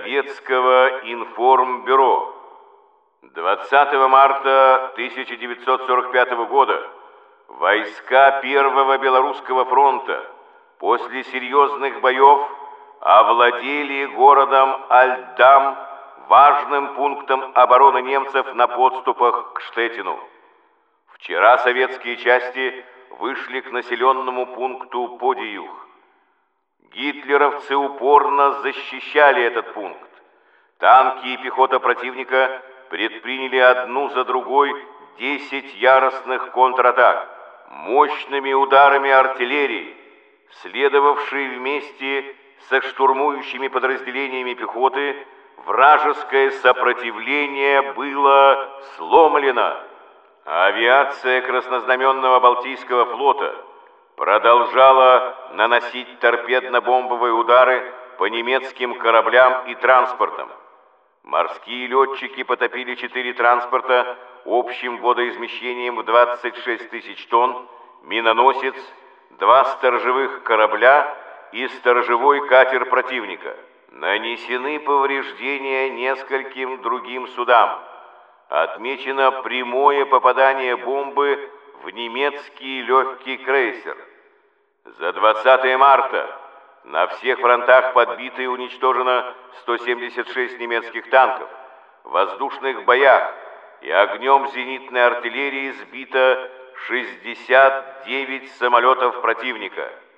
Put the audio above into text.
Советского информбюро. 20 марта 1945 года войска Первого Белорусского фронта после серьезных боев овладели городом Альдам, важным пунктом обороны немцев на подступах к Штеттину. Вчера советские части вышли к населенному пункту Подиюх. Гитлеровцы упорно защищали этот пункт. Танки и пехота противника предприняли одну за другой 10 яростных контратак. Мощными ударами артиллерии, следовавшей вместе со штурмующими подразделениями пехоты, вражеское сопротивление было сломлено. Авиация Краснознаменного Балтийского флота продолжала наносить торпедно-бомбовые удары по немецким кораблям и транспортам. Морские летчики потопили 4 транспорта общим водоизмещением в 26 тысяч тонн, миноносец, 2 сторожевых корабля и сторожевой катер противника. Нанесены повреждения нескольким другим судам. Отмечено прямое попадание бомбы в немецкий легкий крейсер. За 20 марта на всех фронтах подбито и уничтожено 176 немецких танков. В воздушных боях и огнем зенитной артиллерии сбито 69 самолетов противника.